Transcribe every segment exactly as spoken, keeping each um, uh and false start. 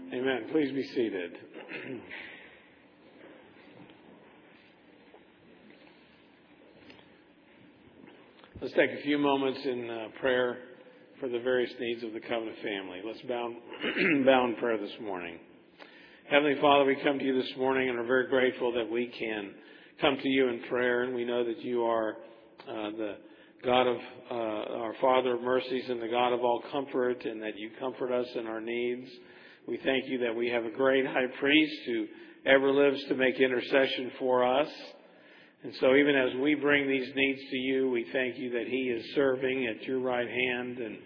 Amen. Please be seated. Let's take a few moments in uh, prayer for the various needs of the Covenant family. Let's bow, bow in prayer this morning. Heavenly Father, we come to you this morning and are very grateful that we can come to you in prayer, and we know that you are uh, the God of uh, our Father of mercies and the God of all comfort, and that you comfort us in our needs. We thank you that we have a great high priest who ever lives to make intercession for us. And so even as we bring these needs to you, we thank you that he is serving at your right hand and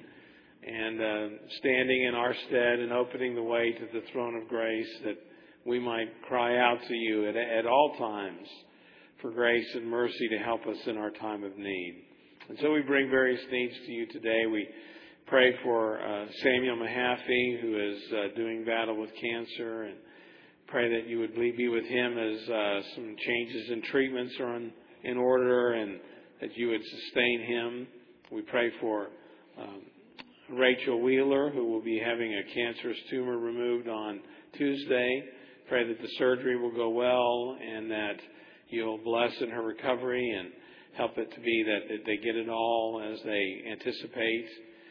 and uh, standing in our stead and opening the way to the throne of grace, that we might cry out to you at, at all times for grace and mercy to help us in our time of need. And so we bring various needs to you today. We pray for uh, Samuel Mahaffey, who is uh, doing battle with cancer, and pray that you would be with him as uh, some changes in treatments are in, in order, and that you would sustain him. We pray for um, Rachel Wheeler, who will be having a cancerous tumor removed on Tuesday. Pray that the surgery will go well and that you'll bless in her recovery and help it to be that they get it all as they anticipate.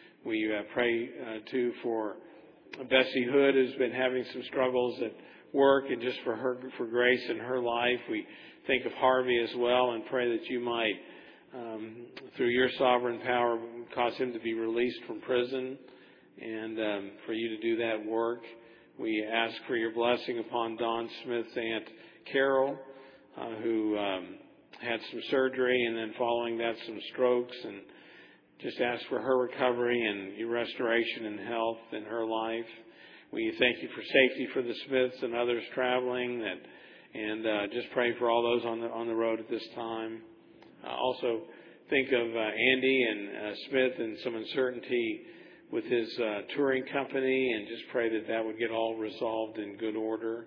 We uh, pray, uh, too, for Bessie Hood, who's been having some struggles at work, and just for her, for grace in her life. We think of Harvey as well and pray that you might, um, through your sovereign power, cause him to be released from prison and um, for you to do that work. We ask for your blessing upon Don Smith's Aunt Carol, uh, who um, had some surgery and then following that some strokes, and just ask for her recovery and your restoration and health in her life. We thank you for safety for the Smiths and others traveling, that, and uh, just pray for all those on the on the road at this time. Uh, also, think of uh, Andy and uh, Smith and some uncertainty with his uh, touring company, and just pray that that would get all resolved in good order.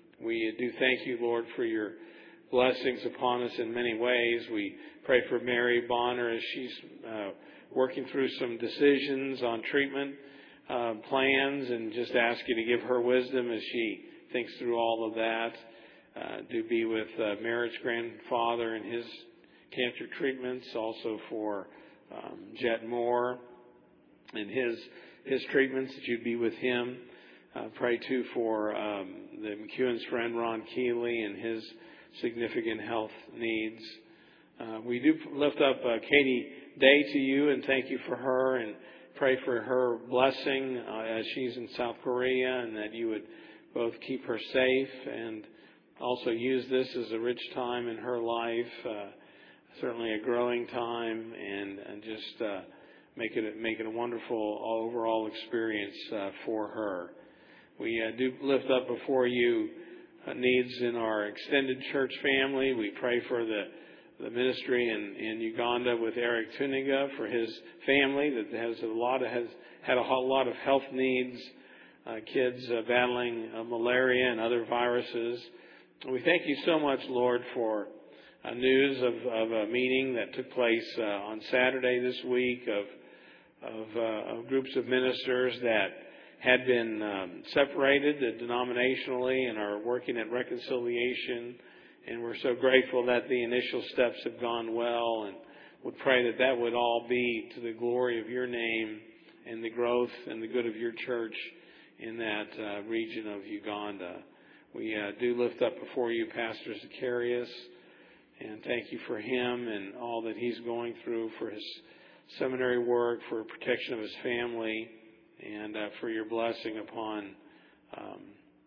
We do thank you, Lord, for your blessings upon us in many ways. We pray for Mary Bonner as she's uh, working through some decisions on treatment uh, plans, and just ask you to give her wisdom as she thinks through all of that. Uh, do be with uh, Merritt's grandfather and his cancer treatments, also for um, Jet Moore and his his treatments, that you'd be with him. Uh, pray too for um, the McEwen's friend Ron Keeley and his significant health needs. Uh, we do lift up uh, Katie Day to you and thank you for her, and pray for her blessing uh, as she's in South Korea, and that you would both keep her safe and also use this as a rich time in her life. Uh, certainly a growing time, and, and just uh, make it make it a wonderful overall experience uh, for her. We uh, do lift up before you uh, needs in our extended church family. We pray for the the ministry in, in Uganda with Eric Tuniga, for his family that has a lot of, has had a lot of health needs, uh, kids uh, battling uh, malaria and other viruses. We thank you so much, Lord, for Uh, news of, of a meeting that took place uh, on Saturday this week of of, uh, of groups of ministers that had been um, separated denominationally and are working at reconciliation. And we're so grateful that the initial steps have gone well, and would pray that that would all be to the glory of your name and the growth and the good of your church in that uh, region of Uganda. We uh, do lift up before you Pastor Zacharias, and thank you for him and all that he's going through, for his seminary work, for protection of his family, and uh, for your blessing upon um,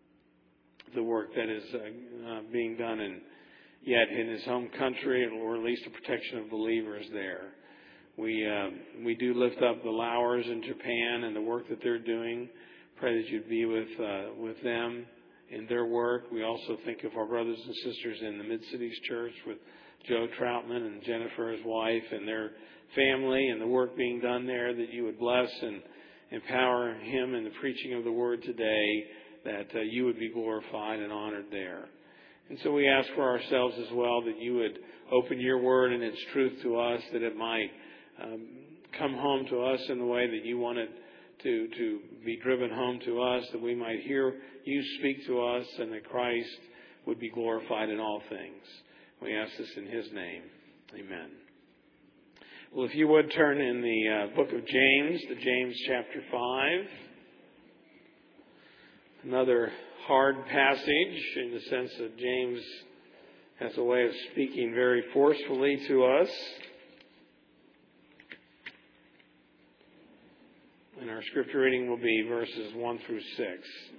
the work that is uh, uh, being done in, yet in his home country, or at least the protection of believers there. We uh, we do lift up the Lauers in Japan and the work that they're doing. Pray that you'd be with uh, with them in their work. We also think of our brothers and sisters in the Mid-Cities Church with Joe Troutman and Jennifer, his wife, and their family, and the work being done there, that you would bless and empower him in the preaching of the word today, that uh, you would be glorified and honored there. And so we ask for ourselves as well, that you would open your word and its truth to us, that it might um, come home to us in the way that you want it to, to be driven home to us, that we might hear you speak to us, and that Christ would be glorified in all things. We ask this in his name. Amen. Well, if you would turn in the uh, book of James, to James chapter five. Another hard passage in the sense that James has a way of speaking very forcefully to us. And our scripture reading will be verses one through six.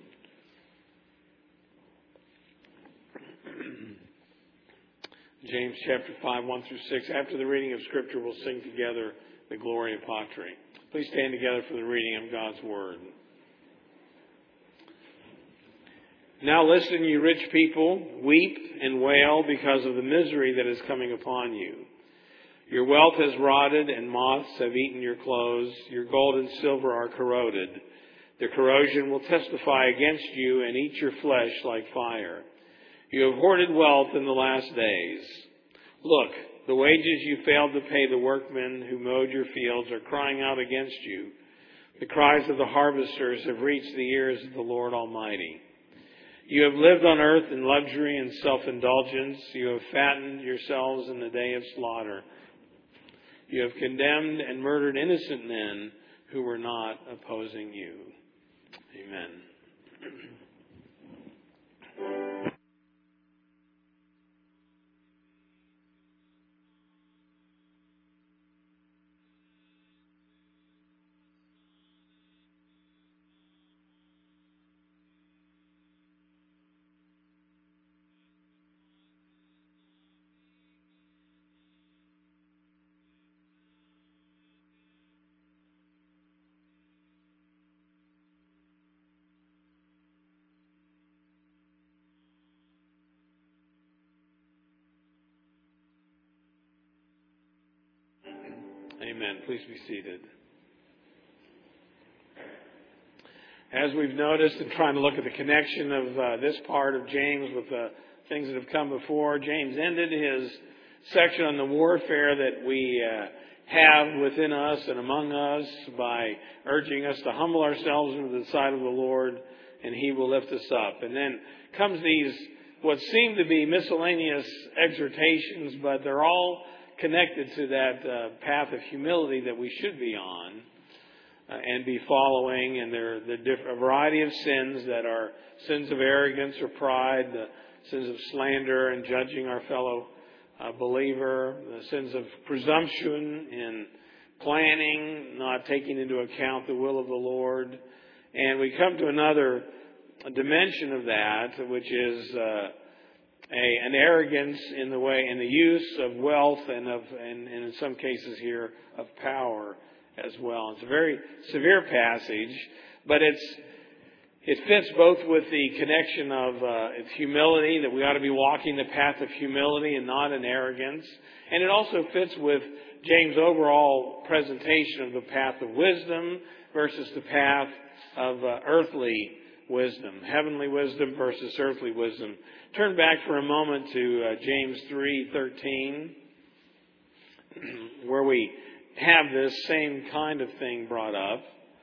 James chapter five, one through six. After the reading of scripture, we'll sing together the Gloria Patri. Please stand together for the reading of God's word. Now listen, you rich people, weep and wail because of the misery that is coming upon you. Your wealth has rotted, and moths have eaten your clothes. Your gold and silver are corroded. The corrosion will testify against you and eat your flesh like fire. You have hoarded wealth in the last days. Look, the wages you failed to pay the workmen who mowed your fields are crying out against you. The cries of the harvesters have reached the ears of the Lord Almighty. You have lived on earth in luxury and self-indulgence. You have fattened yourselves in the day of slaughter. You have condemned and murdered innocent men who were not opposing you. Amen. Amen. Please be seated. As we've noticed in trying to look at the connection of uh, this part of James with the things that have come before, James ended his section on the warfare that we uh, have within us and among us by urging us to humble ourselves into the sight of the Lord, and he will lift us up. And then comes these what seem to be miscellaneous exhortations, but they're all connected to that uh, path of humility that we should be on uh, and be following. And there are the diff- a variety of sins that are sins of arrogance or pride, the sins of slander and judging our fellow uh, believer, the sins of presumption in planning, not taking into account the will of the Lord. And we come to another dimension of that, which is uh, A, an arrogance in the way, in the use of wealth and of, and, and in some cases here, of power as well. It's a very severe passage, but it's, it fits both with the connection of uh, humility, that we ought to be walking the path of humility and not in arrogance. And it also fits with James' overall presentation of the path of wisdom versus the path of uh, earthly wisdom, heavenly wisdom versus earthly wisdom. Turn back for a moment to uh, James three thirteen, where we have this same kind of thing brought up.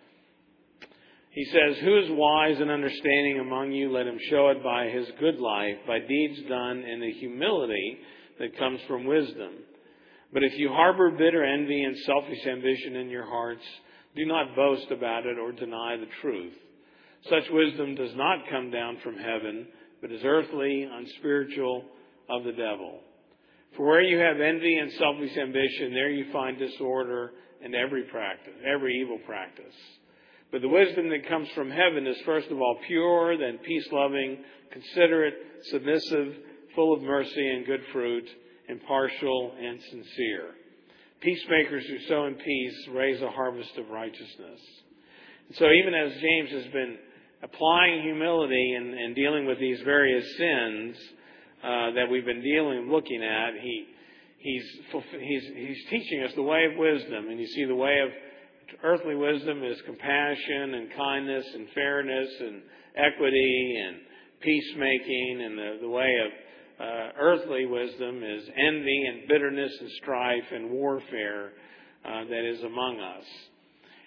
He says, "Who is wise and understanding among you? Let him show it by his good life, by deeds done in the humility that comes from wisdom. But if you harbor bitter envy and selfish ambition in your hearts, do not boast about it or deny the truth. Such wisdom does not come down from heaven, but is earthly, unspiritual, of the devil. For where you have envy and selfish ambition, there you find disorder and every practice, every evil practice. But the wisdom that comes from heaven is first of all pure, then peace-loving, considerate, submissive, full of mercy and good fruit, impartial and sincere. Peacemakers who sow in peace raise a harvest of righteousness." And so even as James has been applying humility and, and dealing with these various sins uh, that we've been dealing, looking at, he he's, he's he's teaching us the way of wisdom. And you see, the way of earthly wisdom is compassion and kindness and fairness and equity and peacemaking, and the, the way of uh, earthly wisdom is envy and bitterness and strife and warfare uh, that is among us.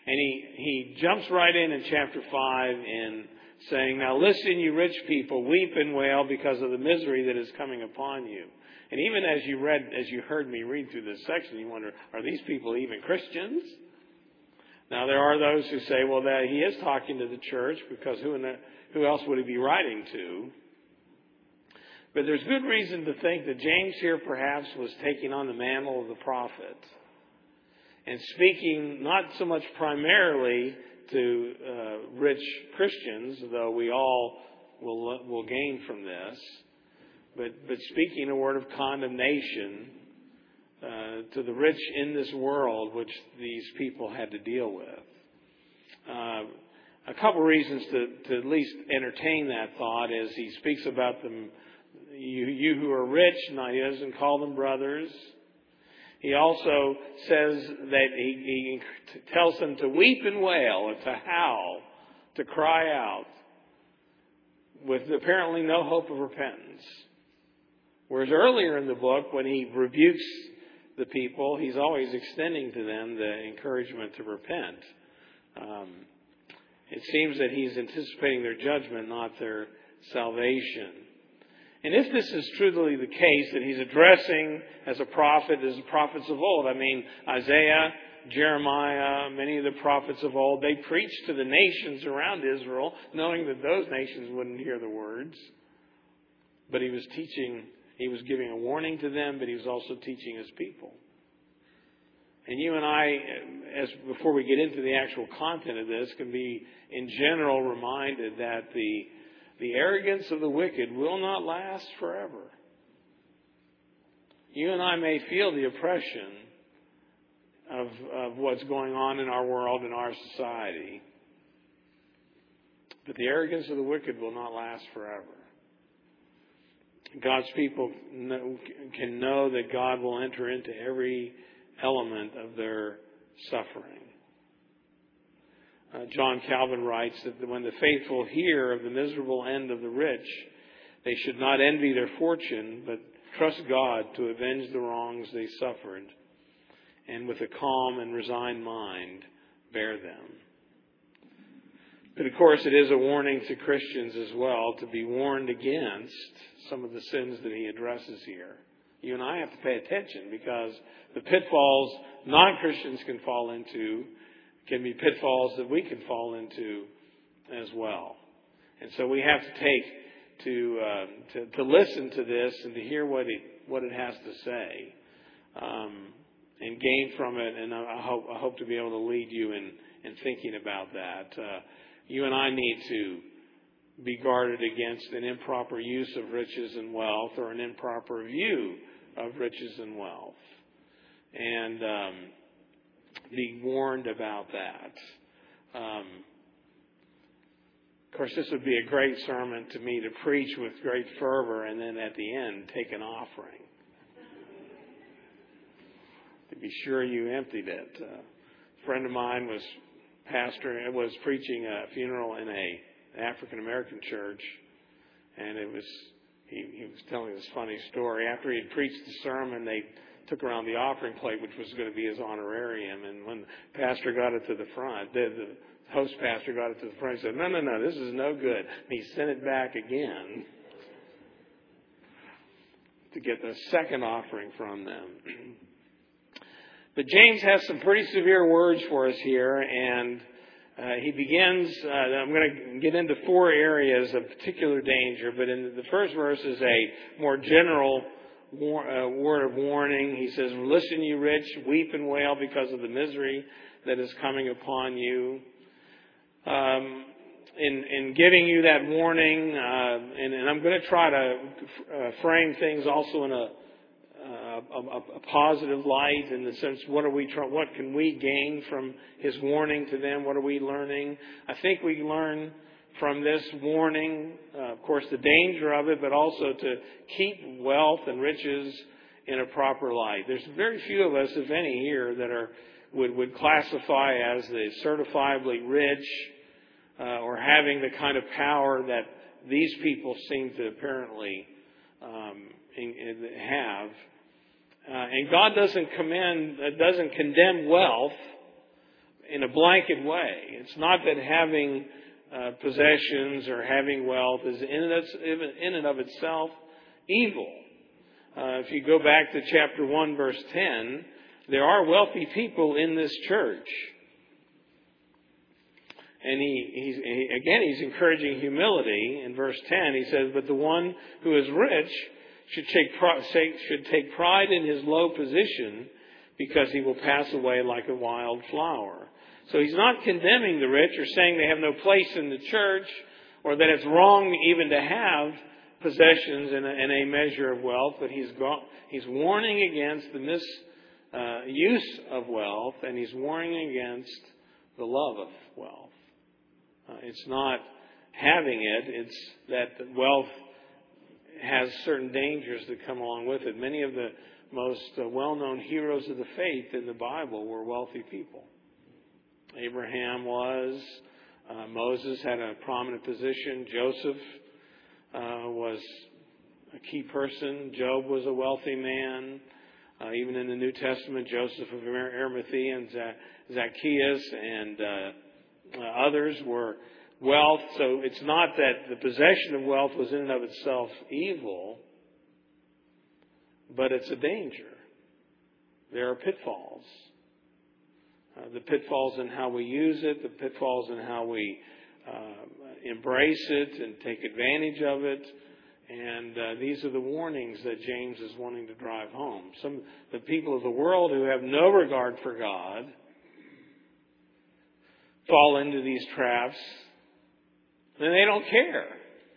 And he, he jumps right in in chapter five in saying, now listen, you rich people, weep and wail because of the misery that is coming upon you. And even as you read, as you heard me read through this section, you wonder, are these people even Christians? Now there are those who say, well, that he is talking to the church because who, in the, who else would he be writing to? But there's good reason to think that James here perhaps was taking on the mantle of the prophet and speaking not so much primarily to uh, rich Christians, though we all will will gain from this, but but speaking a word of condemnation uh, to the rich in this world, which these people had to deal with. Uh, a couple reasons to, to at least entertain that thought is he speaks about them, you, you who are rich. Now he doesn't call them brothers. He also says that he, he tells them to weep and wail, or to howl, to cry out, with apparently no hope of repentance. Whereas earlier in the book, when he rebukes the people, he's always extending to them the encouragement to repent. Um, it seems that he's anticipating their judgment, not their salvation. And if this is truly the case, that he's addressing as a prophet, as the prophets of old, I mean, Isaiah, Jeremiah, many of the prophets of old, they preached to the nations around Israel, knowing that those nations wouldn't hear the words. But he was teaching, he was giving a warning to them, but he was also teaching his people. And you and I, as before we get into the actual content of this, can be in general reminded that the The arrogance of the wicked will not last forever. You and I may feel the oppression of, of what's going on in our world, in our society. But the arrogance of the wicked will not last forever. God's people know, can know that God will enter into every element of their suffering. Uh, John Calvin writes that when the faithful hear of the miserable end of the rich, they should not envy their fortune, but trust God to avenge the wrongs they suffered, and with a calm and resigned mind bear them. But of course, it is a warning to Christians as well to be warned against some of the sins that he addresses here. You and I have to pay attention, because the pitfalls non-Christians can fall into can be pitfalls that we can fall into as well. And so we have to take to uh, to, to listen to this and to hear what it what it has to say, um, and gain from it. And I hope I hope to be able to lead you in in thinking about that. Uh, you and I need to be guarded against an improper use of riches and wealth, or an improper view of riches and wealth, and um, be warned about that. Um, of course, this would be a great sermon to me to preach with great fervor, and then at the end take an offering to be sure you emptied it. Uh, a friend of mine was pastor was preaching a funeral in a African American church, and it was he, he was telling this funny story. After he had preached the sermon, they took around the offering plate, which was going to be his honorarium. And when the pastor got it to the front, the, the host pastor got it to the front, he said, no, no, no, this is no good. And he sent it back again to get the second offering from them. But James has some pretty severe words for us here, and uh, he begins, uh, I'm going to get into four areas of particular danger, but in the first verse is a more general War, uh, word of warning. He says, listen, you rich, weep and wail because of the misery that is coming upon you. Um, in, in giving you that warning, uh, and, and I'm going to try to uh, frame things also in a, uh, a, a positive light, in the sense, what are we try, what can we gain from his warning to them? What are we learning? I think we learn from this warning, uh, of course, the danger of it, but also to keep wealth and riches in a proper light. There's very few of us, if any, here that are would, would classify as the certifiably rich, uh, or having the kind of power that these people seem to apparently um, in, in, have. Uh, and God doesn't commend, uh, doesn't condemn wealth in a blanket way. It's not that having uh, possessions or having wealth is in and, in and of itself evil. Uh, if you go back to chapter one, verse ten, there are wealthy people in this church. And he, he's, he, again, he's encouraging humility. In verse ten, he says, "But the one who is rich should take, should take pride in his low position, because he will pass away like a wild flower." So he's not condemning the rich or saying they have no place in the church, or that it's wrong even to have possessions and a, and a measure of wealth, but he's, go, he's warning against the misuse uh, of wealth, and he's warning against the love of wealth. Uh, it's not having it, it's that wealth has certain dangers that come along with it. Many of the most uh, well-known heroes of the faith in the Bible were wealthy people. Abraham was. Uh, Moses had a prominent position. Joseph uh, was a key person. Job was a wealthy man. Uh, even in the New Testament, Joseph of Arimathea and Zacchaeus and uh, uh, others were wealth. So it's not that the possession of wealth was in and of itself evil, but it's a danger. There are pitfalls. Uh, the pitfalls in how we use it, the pitfalls in how we uh, embrace it and take advantage of it. And uh, these are the warnings that James is wanting to drive home. Some the people of the world who have no regard for God fall into these traps, and they don't care.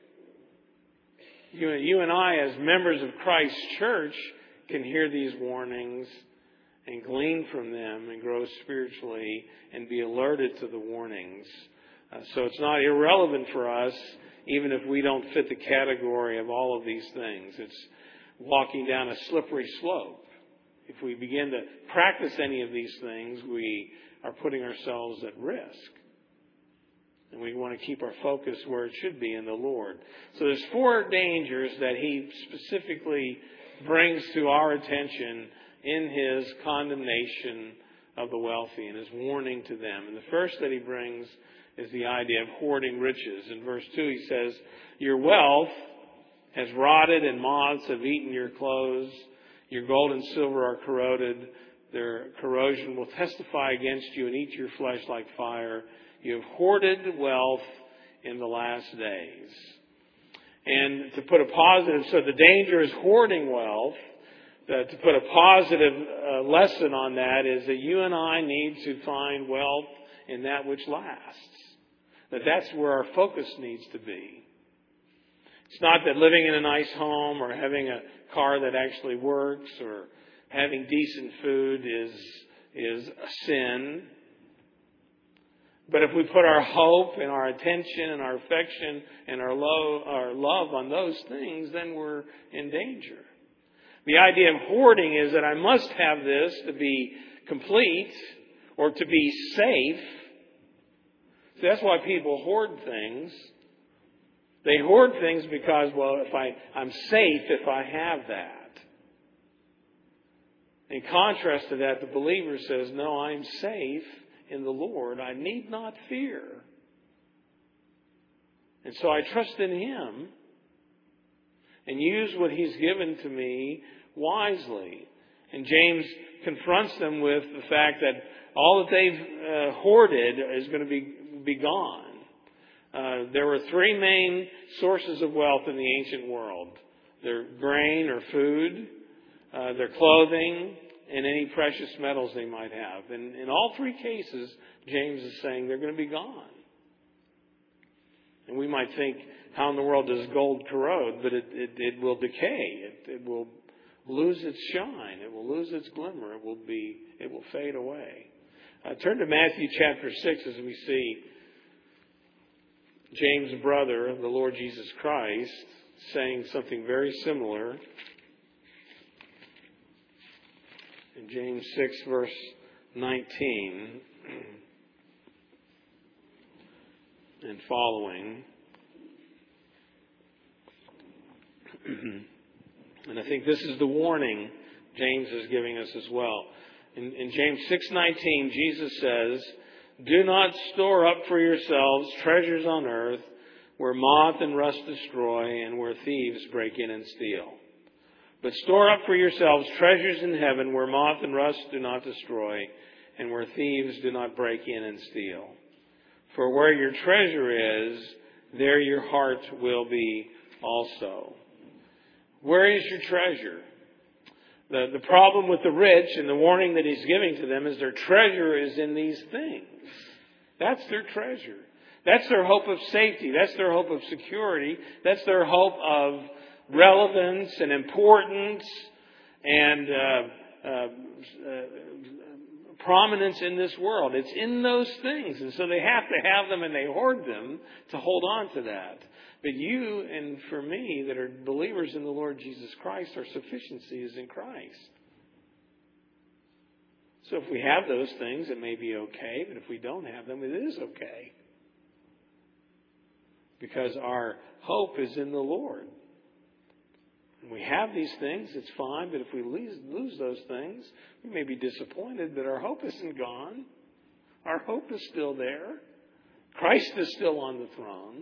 You, you and I, as members of Christ's church, can hear these warnings and glean from them and grow spiritually and be alerted to the warnings. Uh, so it's not irrelevant for us, even if we don't fit the category of all of these things. It's walking down a slippery slope. If we begin to practice any of these things, we are putting ourselves at risk. And we want to keep our focus where it should be, in the Lord. So there's four dangers that he specifically brings to our attention in his condemnation of the wealthy and his warning to them. And the first that he brings is the idea of hoarding riches. In verse two he says, "Your wealth has rotted and moths have eaten your clothes. Your gold and silver are corroded. Their corrosion will testify against you and eat your flesh like fire. You have hoarded wealth in the last days." And to put a positive, so the danger is hoarding wealth. Uh, to put a positive uh, lesson on that is that you and I need to find wealth in that which lasts. That that's where our focus needs to be. It's not that living in a nice home or having a car that actually works or having decent food is, is a sin. But if we put our hope and our attention and our affection and our, lo- our love on those things, then we're in danger. The idea of hoarding is that I must have this to be complete or to be safe. So that's why people hoard things. They hoard things because, well, if I, I'm safe if I have that. In contrast to that, the believer says, no, I'm safe in the Lord. I need not fear. And so I trust in Him and use what He's given to me wisely. And James confronts them with the fact that all that they've uh, hoarded is going to be, be gone. Uh, there were three main sources of wealth in the ancient world. Their grain or food, uh, their clothing, and any precious metals they might have. And in all three cases, James is saying they're going to be gone. And we might think, how in the world does gold corrode? But it, it, it will decay. It, it will lose its shine. It will lose its glimmer. It will be. It will fade away. Uh, turn to Matthew chapter six as we see James' brother, the Lord Jesus Christ, saying something very similar. In James six, verse nineteen and following. And I think this is the warning James is giving us as well. In, in James six nineteen, Jesus says, Do not store up for yourselves treasures on earth, where moth and rust destroy, and where thieves break in and steal. But store up for yourselves treasures in heaven, where moth and rust do not destroy, and where thieves do not break in and steal. For where your treasure is, there your heart will be also. Where is your treasure? The, the problem with the rich and the warning that he's giving to them is their treasure is in these things. That's their treasure. That's their hope of safety. That's their hope of security. That's their hope of relevance and importance and uh, uh, uh, prominence in this world. It's in those things. And so they have to have them and they hoard them to hold on to that. But you and for me that are believers in the Lord Jesus Christ, our sufficiency is in Christ. So if we have those things, it may be okay. But if we don't have them, it is okay. Because our hope is in the Lord. When we have these things, it's fine. But if we lose, lose those things, we may be disappointed that our hope isn't gone. Our hope is still there. Christ is still on the throne.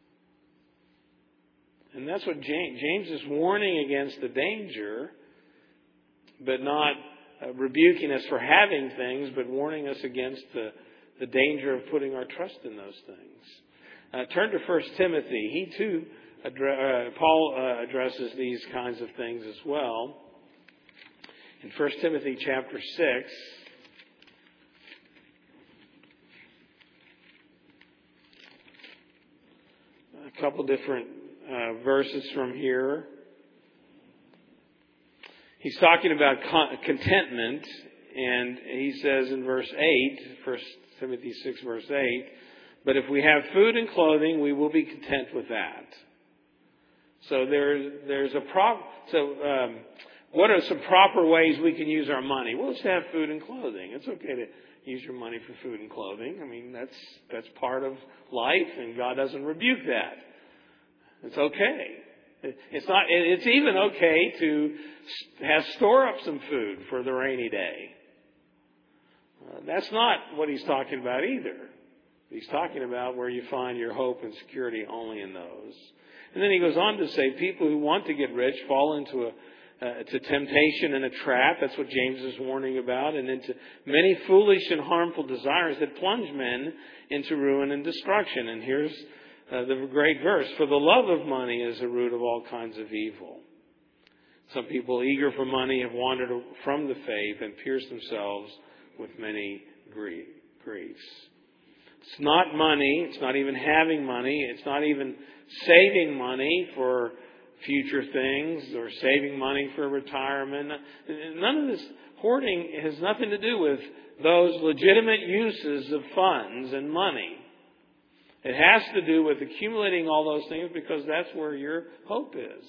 And that's what James, James is warning against the danger, but not uh, rebuking us for having things, but warning us against the, the danger of putting our trust in those things. Uh, turn to First Timothy. He too, addre- uh, Paul uh, addresses these kinds of things as well. In First Timothy chapter six, a couple different uh, verses from here. He's talking about con- contentment, and he says in verse eight, First Timothy six, verse eight, but if we have food and clothing, we will be content with that. So there's there's a prop. So um, what are some proper ways we can use our money? Well, let's have food and clothing. It's okay to use your money for food and clothing. I mean, that's that's part of life, and God doesn't rebuke that. It's okay. It's not. It's even okay to have store up some food for the rainy day. Uh, that's not what he's talking about either. He's talking about where you find your hope and security only in those. And then he goes on to say, people who want to get rich fall into a uh, to temptation and a trap. That's what James is warning about, and into many foolish and harmful desires that plunge men into ruin and destruction. And here's Uh, the great verse, for the love of money is the root of all kinds of evil. Some people eager for money have wandered from the faith and pierced themselves with many griefs. It's not money. It's not even having money. It's not even saving money for future things or saving money for retirement. None of this hoarding has nothing to do with those legitimate uses of funds and money. It has to do with accumulating all those things because that's where your hope is.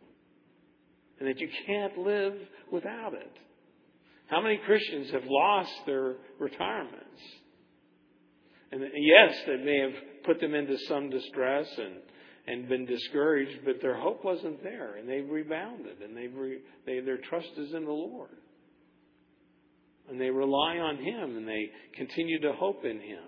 And that you can't live without it. How many Christians have lost their retirements? And yes, that may have put them into some distress and, and been discouraged, but their hope wasn't there. And they've rebounded. And they've re, they, their trust is in the Lord. And they rely on Him. And they continue to hope in Him.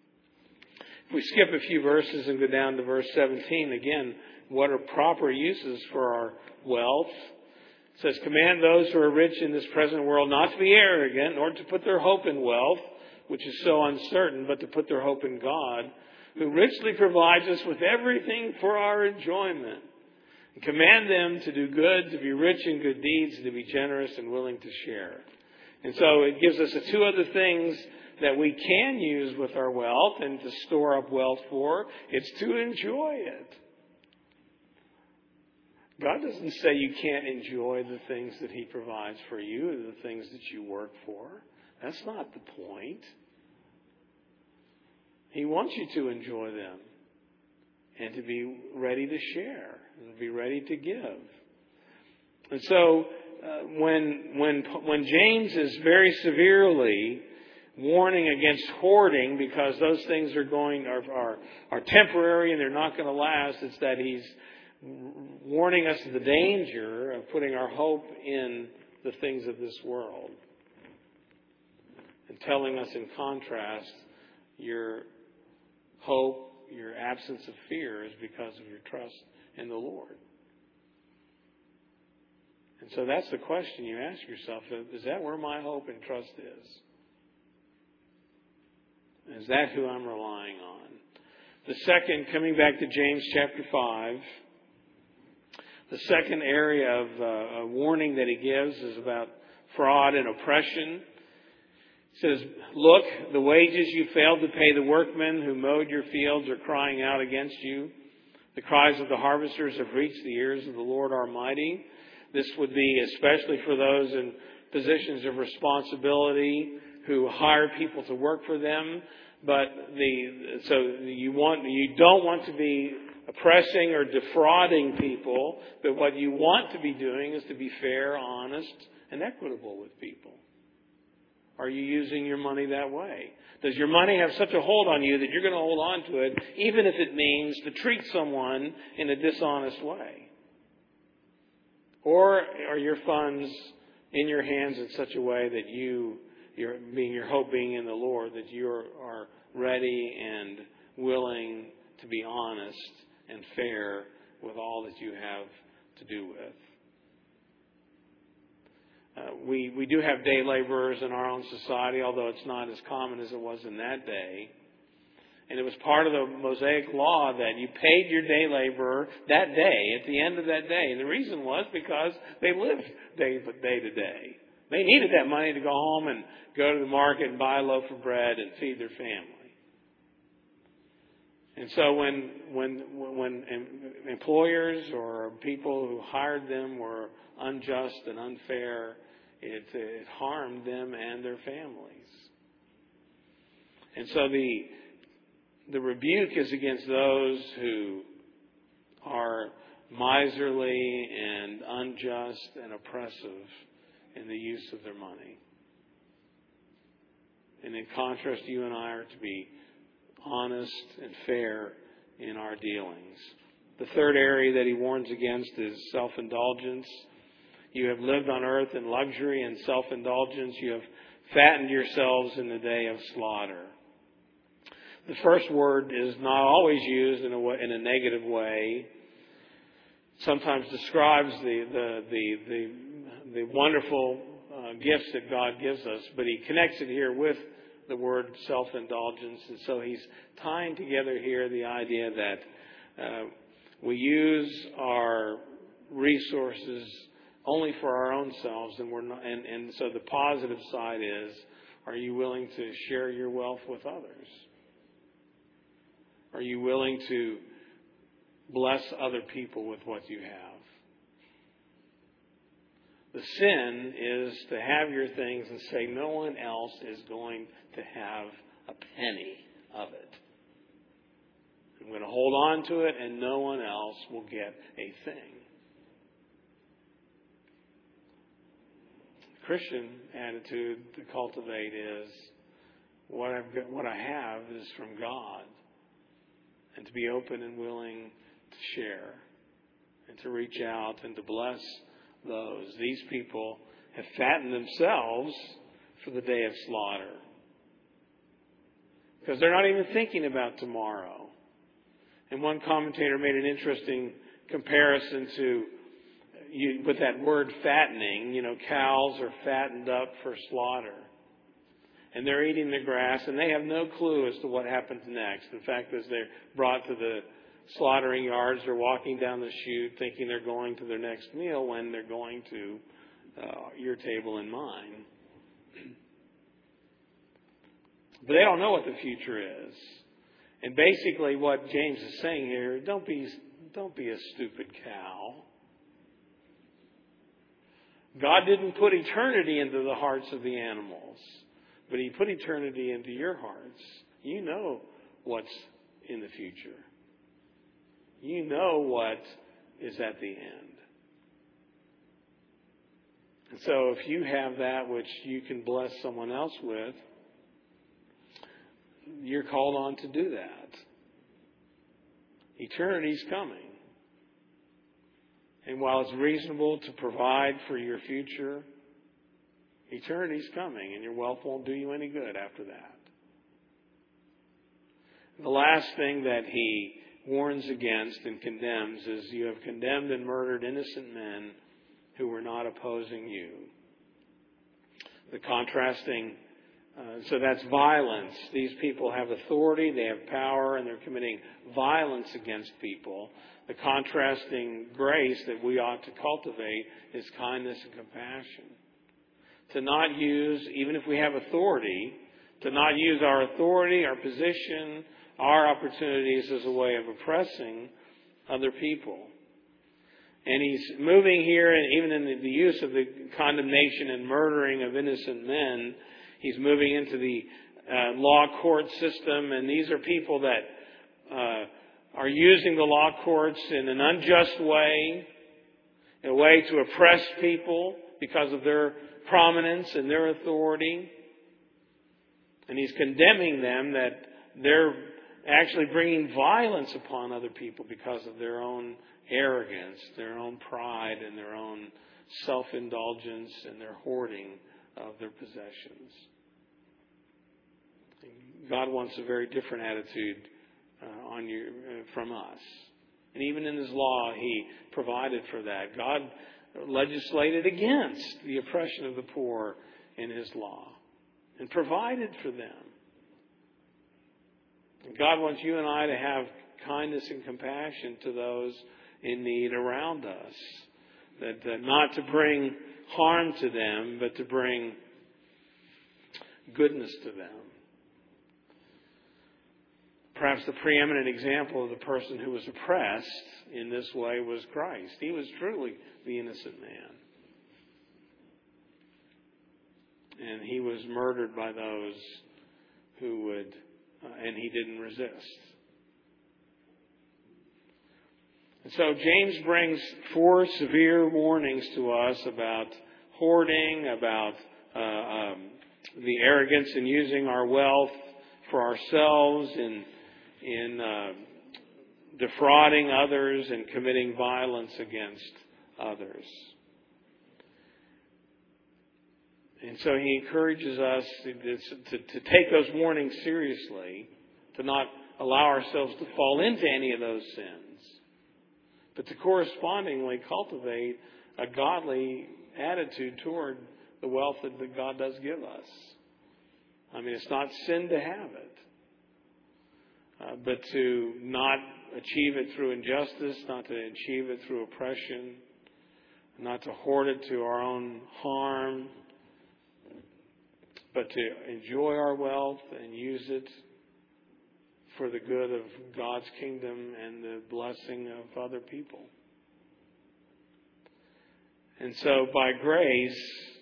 If we skip a few verses and go down to verse seventeen, again, what are proper uses for our wealth? It says, command those who are rich in this present world not to be arrogant, nor to put their hope in wealth, which is so uncertain, but to put their hope in God, who richly provides us with everything for our enjoyment. And command them to do good, to be rich in good deeds, to be generous and willing to share. And so it gives us the two other things that we can use with our wealth and to store up wealth for. It's to enjoy it. God doesn't say you can't enjoy the things that He provides for you or the things that you work for. That's not the point. He wants you to enjoy them and to be ready to share and to be ready to give. And so uh, when when when James is very severely warning against hoarding because those things are going are, are are temporary and they're not going to last, it's that he's warning us of the danger of putting our hope in the things of this world and telling us in contrast your hope, your absence of fear is because of your trust in the Lord. And so that's the question you ask yourself. Is that where my hope and trust is? Is that who I'm relying on? The second, coming back to James chapter five, the second area of uh, a warning that he gives is about fraud and oppression. It says, look, the wages you failed to pay the workmen who mowed your fields are crying out against you. The cries of the harvesters have reached the ears of the Lord Almighty. This would be especially for those in positions of responsibility who hire people to work for them. But the so you want you don't want to be oppressing or defrauding people, but what you want to be doing is to be fair, honest, and equitable with people. Are you using your money that way? Does your money have such a hold on you that you're going to hold on to it, even if it means to treat someone in a dishonest way? Or are your funds in your hands in such a way that you, your, being your hope being in the Lord, that you are ready and willing to be honest and fair with all that you have to do with? Uh, we, we do have day laborers in our own society, although it's not as common as it was in that day. And it was part of the Mosaic law that you paid your day laborer that day, at the end of that day. And the reason was because they lived day, day to day. They needed that money to go home and go to the market and buy a loaf of bread and feed their family. And so when when when employers or people who hired them were unjust and unfair, it, it harmed them and their families. And so the the rebuke is against those who are miserly and unjust and oppressive in the use of their money. And in contrast, you and I are to be honest and fair in our dealings. The third area that he warns against is self-indulgence. You have lived on earth in luxury and self-indulgence. You have fattened yourselves in the day of slaughter. The first word is not always used in a way, in a negative way. Sometimes describes the the the the, the wonderful uh, gifts that God gives us, but he connects it here with the word self-indulgence. And so he's tying together here the idea that uh, we use our resources only for our own selves, and we're not. And, and so the positive side is, are you willing to share your wealth with others? Are you willing to bless other people with what you have? The sin is to have your things and say no one else is going to have a penny of it. I'm going to hold on to it and no one else will get a thing. The Christian attitude to cultivate is what I've got, what I have is from God. And to be open and willing to share and to reach out and to bless those. These people have fattened themselves for the day of slaughter. Because they're not even thinking about tomorrow. And one commentator made an interesting comparison to, you, with that word fattening, you know, cows are fattened up for slaughter. And they're eating the grass, and they have no clue as to what happens next. In fact, as they're brought to the slaughtering yards, they're walking down the chute thinking they're going to their next meal when they're going to uh, your table and mine. But they don't know what the future is. And basically what James is saying here, don't be, don't be a stupid cow. God didn't put eternity into the hearts of the animals. But he put eternity into your hearts. You know what's in the future. You know what is at the end. And so if you have that which you can bless someone else with, you're called on to do that. Eternity's coming. And while it's reasonable to provide for your future, eternity's coming, and your wealth won't do you any good after that. The last thing that he warns against and condemns is, you have condemned and murdered innocent men who were not opposing you. The contrasting, uh, so that's violence. These people have authority, they have power, and they're committing violence against people. The contrasting grace that we ought to cultivate is kindness and compassion. To not use, even if we have authority, to not use our authority, our position, our opportunities as a way of oppressing other people. And he's moving here, and even in the, the use of the condemnation and murdering of innocent men, he's moving into the uh, law court system. And these are people that uh, are using the law courts in an unjust way, in a way to oppress people because of their prominence and their authority. And he's condemning them that they're actually bringing violence upon other people because of their own arrogance, their own pride, and their own self-indulgence and their hoarding of their possessions. God wants a very different attitude uh, on you uh, from us. And even in His law, He provided for that. God legislated against the oppression of the poor in His law and provided for them. And God wants you and I to have kindness and compassion to those in need around us. That, that not to bring harm to them, but to bring goodness to them. Perhaps the preeminent example of the person who was oppressed in this way was Christ. He was truly the innocent man. And He was murdered by those who would, uh, and He didn't resist. And so James brings four severe warnings to us about hoarding, about uh, um, the arrogance in using our wealth for ourselves, in in uh, defrauding others, and committing violence against others. And so he encourages us to, to, to take those warnings seriously, to not allow ourselves to fall into any of those sins, but to correspondingly cultivate a godly attitude toward the wealth that God does give us. I mean, it's not sin to have it. Uh, but to not achieve it through injustice, not to achieve it through oppression, not to hoard it to our own harm, but to enjoy our wealth and use it for the good of God's kingdom and the blessing of other people. And so by grace,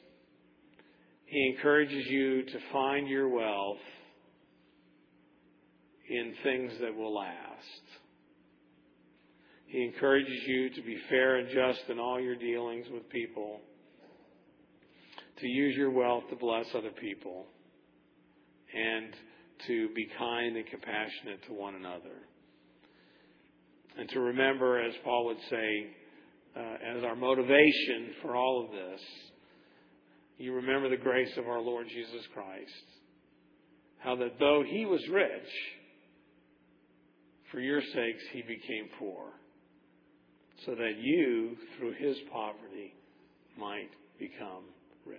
He encourages you to find your wealth in things that will last. He encourages you to be fair and just in all your dealings with people, to use your wealth to bless other people, and to be kind and compassionate to one another. And to remember, as Paul would say, uh, as our motivation for all of this, you remember the grace of our Lord Jesus Christ. How that though He was rich, for your sakes He became poor, so that you, through His poverty, might become rich.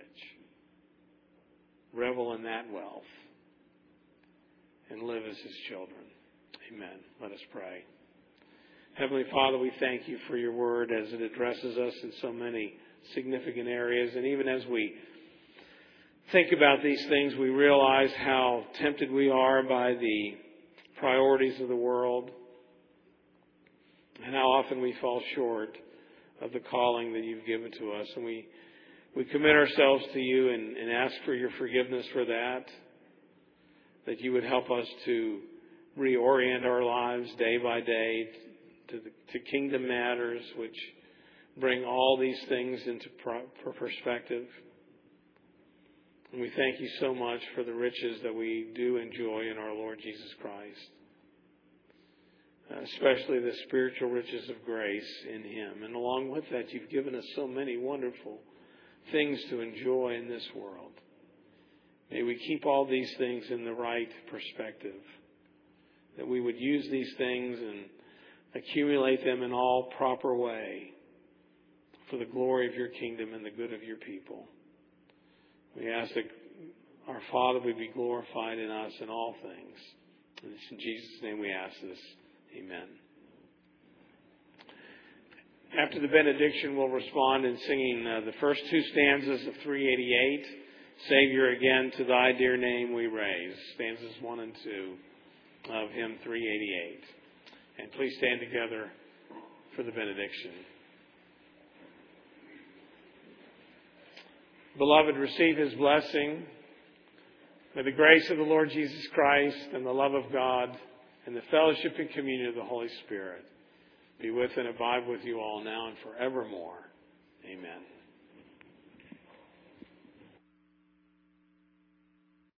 Revel in that wealth and live as His children. Amen. Let us pray. Heavenly Father, we thank You for Your word as it addresses us in so many significant areas. And even as we think about these things, we realize how tempted we are by the priorities of the world, and how often we fall short of the calling that You've given to us. And we, we commit ourselves to You and, and ask for Your forgiveness for that, that You would help us to reorient our lives day by day to, the, to kingdom matters, which bring all these things into pro- perspective. And we thank You so much for the riches that we do enjoy in our Lord Jesus Christ, uh, especially the spiritual riches of grace in Him. And along with that, You've given us so many wonderful things to enjoy in this world. May we keep all these things in the right perspective. that we would use these things and accumulate them in all proper way for the glory of your kingdom and the good of your people. We ask that our Father would be glorified in us in all things. And it's in Jesus' name we ask this. Amen. After the benediction, we'll respond in singing uh, the first two stanzas of three eighty-eight. Savior, again to thy dear name we raise. Stanzas one and two of hymn three eighty-eight. And please stand together for the benediction. Beloved, receive his blessing. May the grace of the Lord Jesus Christ and the love of God and the fellowship and communion of the Holy Spirit be with and abide with you all now and forevermore. Amen.